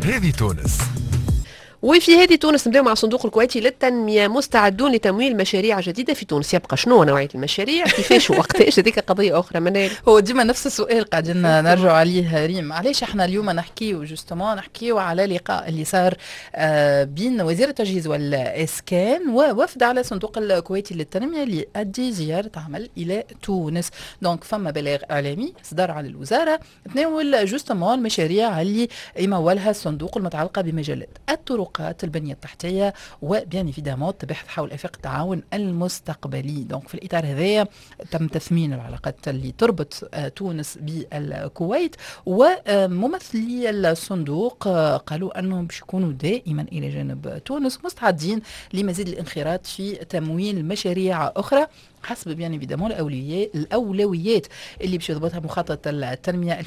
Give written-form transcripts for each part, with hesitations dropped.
هذه تونس. وفي هذه تونس نبداو مع الصندوق الكويتي للتنمية، مستعدون لتمويل مشاريع جديدة في تونس. يبقى شنو نوعية المشاريع، كيفاش ووقتاش؟ هذيك قضية أخرى. منال، هو ديما نفس السؤال قاعدين نرجع عليه ريم. علاش احنا اليوم نحكيو على لقاء اللي صار بين وزير التجهيز والإسكان ووفد على الصندوق الكويتي للتنمية اللي أدي زيارة عمل إلى تونس. دونك فما بلاغ إعلامي صدر على الوزارة تناول المشاريع اللي يمولها الصندوق المتعلقة بمجالات الطرقات، البنية التحتية، وبيان ايفيدامون البحث حول آفاق التعاون المستقبلي. دونك في الإطار هذايا تم تثمين العلاقات اللي تربط تونس بالكويت، وممثلي الصندوق قالوا أنهم باش يكونوا دائما إلى جانب تونس، مستعدين لمزيد الانخراط في تمويل مشاريع أخرى حسب بيان ايفيدامون الأولويات اللي باش يضبطها مخطط التنمية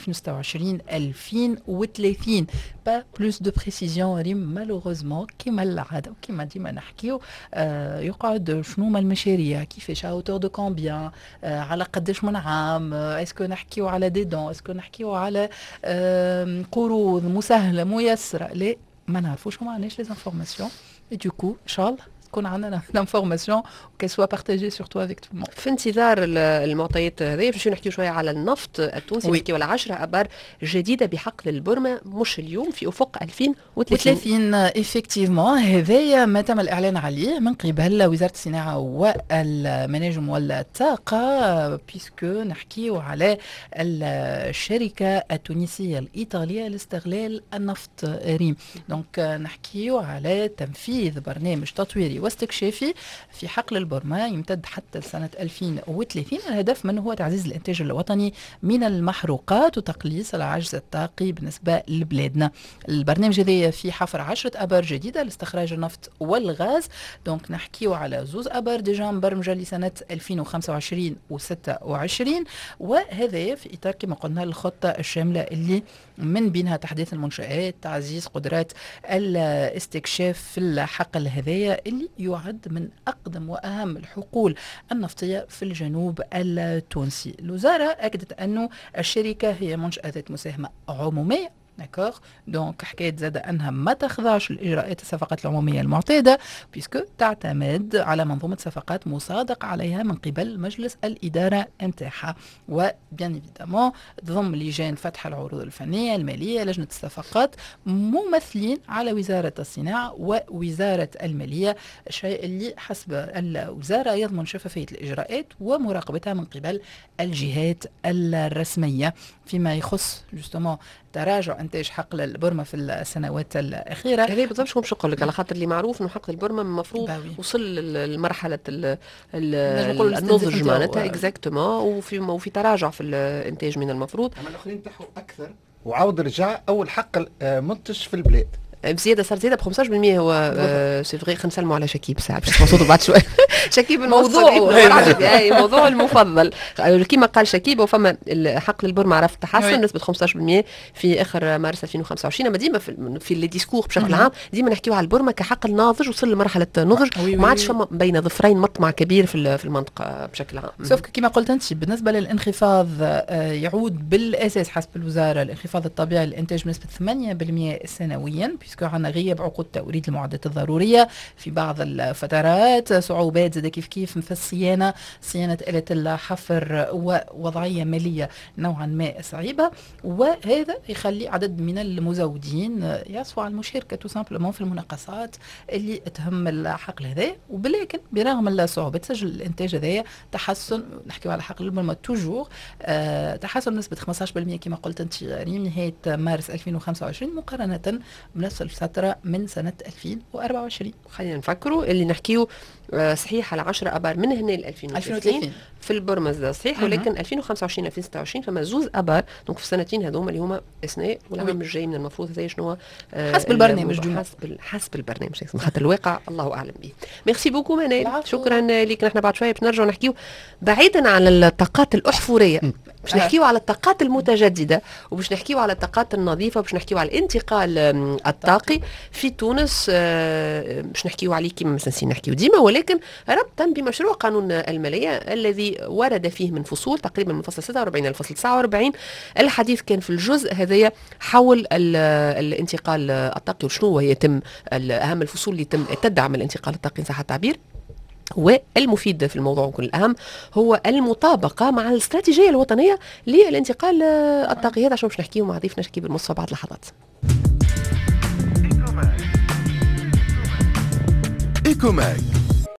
2026-2030. با بلوس دو بريسيزيون ريم مالوغوزمون كيما العادة وكيما ديما نحكيو يقعد شنو ما المشاريع، كيفاش اوتور دو كومبيان، على قداش من عام، اسكو نحكيو على دي دون، اسكو نحكيو على قروض مسهلة ميسرة، لا ما نعرفوش وما عندناش لي انفورماسيون. اي دو كو ان شاء الله تكون عندنا لانفورماسيون وكي سوا بارتاجي سورتو افيك تو المون. في انتظار المعطيات هذه باش نحكيو شويه على النفط التونسي. نحكيو على 10 ابار جديده بحقل البرمه، مش اليوم، في افق 2030 افكتيفمون. هذايا ما تم الاعلان عليه من قبل وزاره الصناعه والمناجم والطاقه، بيسكو نحكيو على الشركه التونسيه الايطاليه لاستغلال النفط ريم. دونك نحكيو على تنفيذ برنامج تطويري واستكشافي في حقل البرمة يمتد حتى سنة 2030. الهدف منه هو تعزيز الإنتاج الوطني من المحروقات وتقليص العجز الطاقي بالنسبة لبلادنا. البرنامج هذا في حفر 10 أبار جديدة لاستخراج النفط والغاز. دونك نحكيو على 2 أبار ديجا مبرمجة لسنة 2025 و26، وهذا في إطار كما قلنا الخطة الشاملة اللي من بينها تحديث المنشآت، تعزيز قدرات الاستكشاف في الحقل هذايا اللي يعد من أقدم وأهم الحقول النفطية في الجنوب التونسي. الوزارة أكدت أنه الشركة هي منشأة ذات مساهمة عمومية. داكوغ، دونك حكاية زادة أنها ما تخضعش لإجراءات الصفقات العمومية المعتادة، بيسكو تعتمد على منظومة صفقات مصادق عليها من قبل مجلس الإدارة نتاعها، وبيان إيفيدامون تضم لجان فتح العروض الفنية المالية، لجنة الصفقات، ممثلين على وزارة الصناعة ووزارة المالية، الشيء اللي حسب الوزارة يضمن شفافية الإجراءات ومراقبتها من قبل الجهات الرسمية. فيما يخص جوستومون تراجع انتاج حقل البرمه في السنوات الاخيره، هذا بالضبط شو نقول لك، على خاطر اللي معروف انه حقل البرمه المفروض وصل لمرحله النضج معناتها اكزاكتومون، وفي تراجع في الانتاج من المفروض. اما الاخرين تحوا اكثر وعاود رجع اول حقل منتج في البلاد بزياده، صار زياده ب 15%. هو سي فغي. خلينا نسلموا على شكيب ساعه باش نصوتوا بعد شوي. شكيب الموضوع اي موضوع المفضل كما قال شكيب. وفما حقل البرمه عرف تحسن نسبه 15% في اخر مارس 2025. اما ديما في لي ديسكور بشكل عام ديما نحكيو على البرمه كحقل ناضج وصل لمرحله نضج، وما عادش فما بين ظفرين مطمع كبير في المنطقه بشكل عام. سوف كما قلت انت بالنسبه للانخفاض يعود بالاساس حسب الوزاره الانخفاض الطبيعي للانتاج بنسبه 8% سنويا، بيسكو عندنا غياب عقود توريد المعدات الضروريه في بعض الفترات، صعوبات زاد كيف في الصيانه آلة الحفر، ووضعيه ماليه نوعا ما صعيبه، وهذا يخلي عدد من المزودين يصفوا على المشاركه تو سامبلومون في المناقصات اللي تهم الحقل هذا. ولكن برغم الصعوبات سجل الانتاج هذا تحسن. نحكيو على حقل البرمه توجور تحسن بنسبه 15% كما قلت انت ريم نهايه مارس 2025 مقارنه بنفس الفتره من سنه 2024. خلينا نفكروا اللي نحكيو صحيح على 10 ابار من هنا ل 2030 في البرمز صحيح، ولكن 2025 2026 فما 2 ابار. دونك في السنتين هذوما اللي هما اثناء والعام الجاي من المفروض هذا شنو حسب البرنامج حسب البرنامج خاطر الواقع الله اعلم به. ميرسي بوكو منال، شكرا لك. نحن بعد شويه باش نرجعوا نحكيو بعيدا عن الطاقات الاحفوريه، باش نحكيو على الطاقات المتجدده، وباش نحكيو على الطاقات النظيفه، وباش نحكيو على الانتقال الطاقي في تونس. باش نحكيو عليه كما نحكيو ديما، ولكن ربطا بمشروع قانون الماليه الذي اللي ورد فيه من فصول تقريبا من فصل 46 إلى فصل 49. الحديث كان في الجزء هذايا حول الانتقال الطاقي وشنو يتم أهم الفصول اللي تدعم الانتقال الطاقي إن صح التعبير. والمفيد في الموضوع كل الأهم هو المطابقة مع الاستراتيجية الوطنية للانتقال الطاقي. هذا شو باش نحكيه مع ضيفنا شكيب المصطفى بعد لحظات. إيكوماك